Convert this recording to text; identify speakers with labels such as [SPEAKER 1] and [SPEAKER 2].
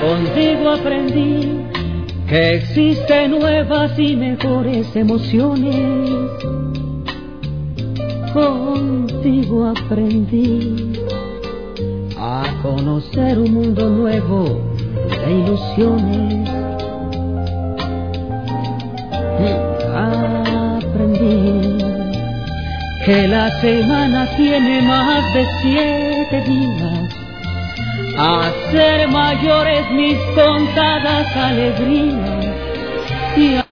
[SPEAKER 1] Contigo aprendí que existen nuevas y mejores emociones. Contigo aprendí a conocer un mundo nuevo de ilusiones. Aprendí que la semana tiene más de 7 días, a ser mayores mis contadas alegrías y